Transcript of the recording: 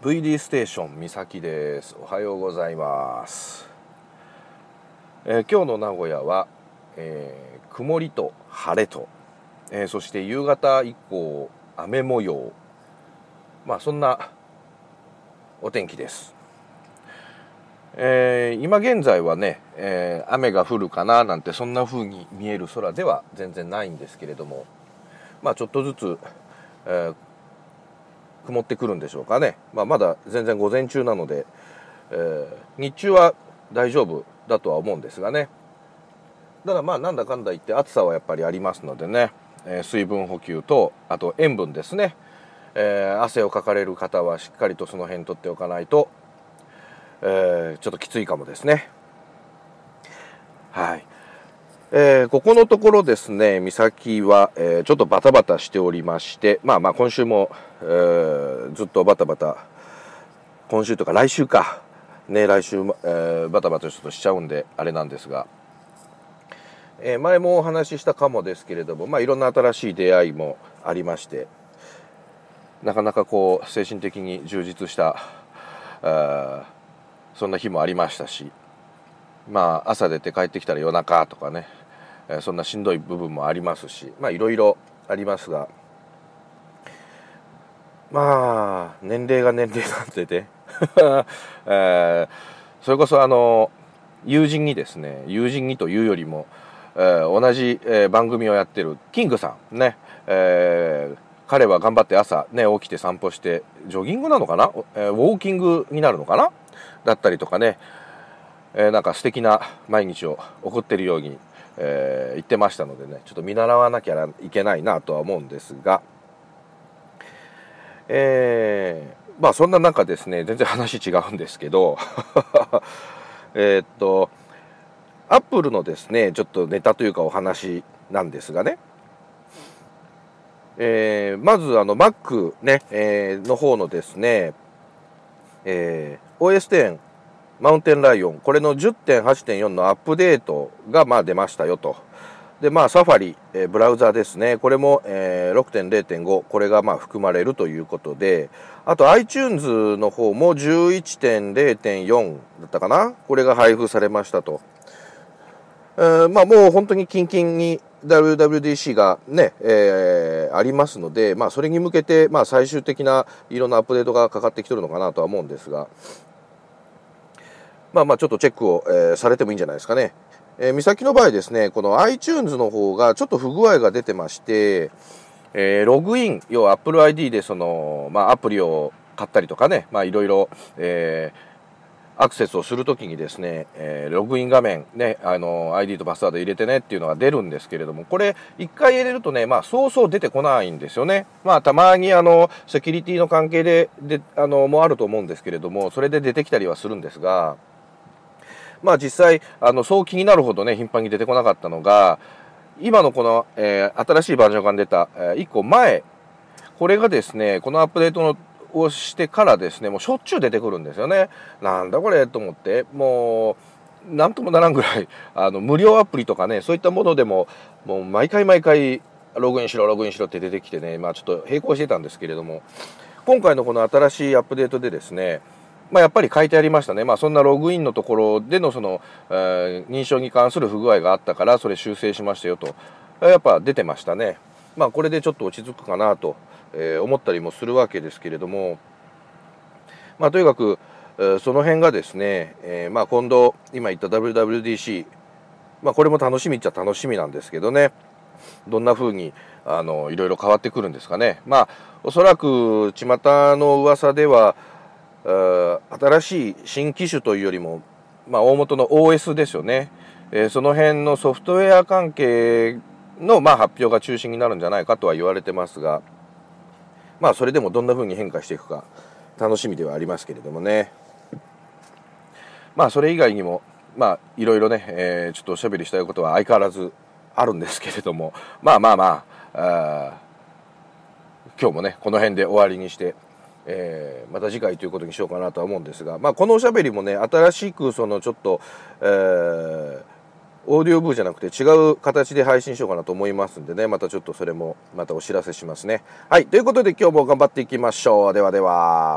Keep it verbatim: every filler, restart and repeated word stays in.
ブイディー ステーション三崎です。おはようございます。えー、今日の名古屋は、えー、曇りと晴れと、えー、そして夕方以降雨模様、まあそんなお天気です。えー、今現在はね、えー、雨が降るかななんてそんな風に見える空では全然ないんですけれども、まあちょっとずつ、えー曇ってくるんでしょうかね。まあ、まだ全然午前中なので、えー、日中は大丈夫だとは思うんですがね。ただまあなんだかんだ言って暑さはやっぱりありますのでね、えー、水分補給とあと塩分ですね、えー、汗をかかれる方はしっかりとその辺取っておかないと、えー、ちょっときついかもですね。はい。えー、ここのところですね、三崎は、えー、ちょっとバタバタしておりまして、まあまあ今週も、えー、ずっとバタバタ、今週とか来週か、ね、来週、えー、バタバタちょっとしちゃうんで、あれなんですが、えー、前もお話ししたかもですけれども、まあいろんな新しい出会いもありまして、なかなかこう、精神的に充実した、あそんな日もありましたし、まあ朝出て帰ってきたら夜中とかね、そんなしんどい部分もありますし、まあいろいろありますが、まあ年齢が年齢なんでね、えー、それこそあの友人にですね、友人にというよりも、えー、同じ、えー、番組をやってるキングさんね、えー、彼は頑張って朝ね起きて散歩してジョギングなのかな、えー、ウォーキングになるのかなだったりとかね、えー、なんか素敵な毎日を送ってるようにえー、言ってましたのでね、ちょっと見習わなきゃいけないなとは思うんですが、えー、まあそんな中ですね、全然話違うんですけどえっとアップルのですねちょっとネタというかお話なんですがね、えー、まずあの Mac ね、えー、の方のですね、えー、オーエステン マウンテンライオン、これの じゅってんはちてんよん のアップデートがまあ出ましたよと。でまあサファリ、えー、ブラウザですね、これも、えー、ろくてんれいてんご、これがまあ含まれるということで、あと iTunes の方も じゅういってんれいてんよん だったかな、これが配布されましたと。えー、まあもう本当にキンキンに ダブリューダブリューディーシー がね、えー、ありますので、まあそれに向けてまあ最終的ないろんなアップデートがかかってきてるのかなとは思うんですが、まあまあちょっとチェックを、えー、されてもいいんじゃないですかね。えー、三崎の場合ですね、この iTunes の方がちょっと不具合が出てまして、えー、ログイン、要は Apple アイディー でその、まあアプリを買ったりとかね、まあいろいろ、えー、アクセスをするときにですね、えー、ログイン画面ね、あの、アイディー とパスワード入れてねっていうのが出るんですけれども、これ一回入れるとね、まあそうそう出てこないんですよね。まあたまにあの、セキュリティの関係で、で、あの、もあると思うんですけれども、それで出てきたりはするんですが、まあ実際、あの、そう気になるほどね、頻繁に出てこなかったのが、今のこの、えー、新しいバージョンが出た、えー、いっこまえ、これがですね、このアップデートのをしてからですね、もうしょっちゅう出てくるんですよね。なんだこれと思って、もう、なんともならんぐらい、あの、無料アプリとかね、そういったものでも、もう毎回毎回、ログインしろ、ログインしろって出てきてね、まあちょっと並行してたんですけれども、今回のこの新しいアップデートでですね、まあ、やっぱり書いてありましたね。まあ、そんなログインのところでのその、えー、認証に関する不具合があったから、それ修正しましたよと。やっぱ出てましたね。まあ、これでちょっと落ち着くかなと、えー、思ったりもするわけですけれども、まあ、とにかく、えー、その辺がですね、えー、まあ、今度、今言った ダブリューダブリューディーシー、まあ、これも楽しみっちゃ楽しみなんですけどね。どんな風に、あの、いろいろ変わってくるんですかね。まあ、おそらく、巷の噂では、新しい新機種というよりも、まあ、大元の オーエス ですよね、えー、その辺のソフトウェア関係の、まあ、発表が中心になるんじゃないかとは言われてますが、まあ、それでもどんな風に変化していくか楽しみではありますけれどもね。まあそれ以外にもまあいろいろね、えー、ちょっとおしゃべりしたいことは相変わらずあるんですけれども、まあまあまあ、あ今日もねこの辺で終わりにして、えー、また次回ということにしようかなとは思うんですが、まあこのおしゃべりもね新しくそのちょっと、えー、オーディオブーじゃなくて違う形で配信しようかなと思いますんでね、またちょっとそれもまたお知らせしますね。はい、ということで今日も頑張っていきましょう。ではでは。